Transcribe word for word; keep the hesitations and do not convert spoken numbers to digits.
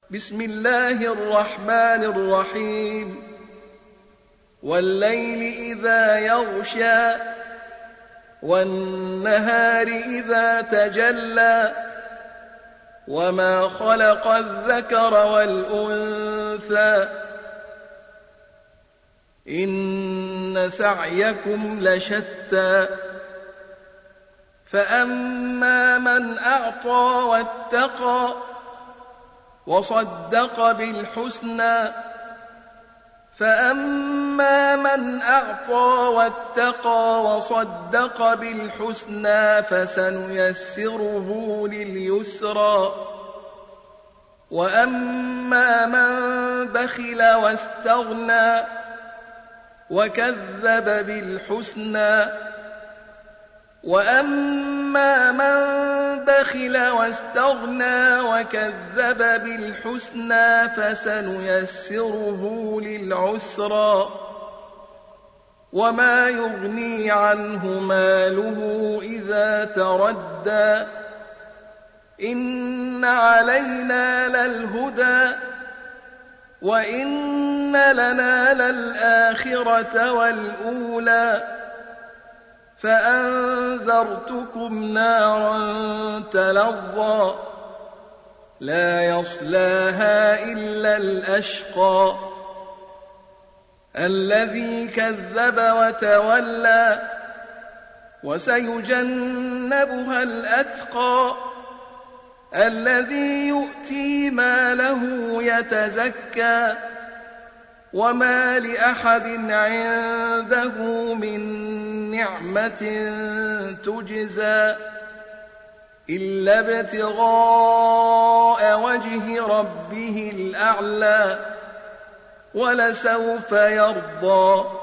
بسم الله الرحمن الرحيم والليل إذا يغشى والنهار إذا تجلى وما خلق الذكر والأنثى إن سعيكم لشتى فأما من أعطى واتقى وصدق بالحسنى فأما من أعطى واتقى وصدق بالحسنى فسنيسره لليسرى وأما من بخل واستغنى وكذب بالحسنى وأما من بخل واستغنى وكذب بالحسنى فسنيسره للعسرى وما يغني عنه ماله إذا تردى إن علينا للهدى وإن لنا للآخرة والأولى فأنذرتكم نارا تلظى لا يصلاها إلا الأشقى الذي كذب وتولى وسيجنبها الأتقى الذي يؤتي ماله يتزكى وما لأحد عنده من نعمة تجزى إلا ابتغاء وجه ربه الأعلى ولسوف يرضى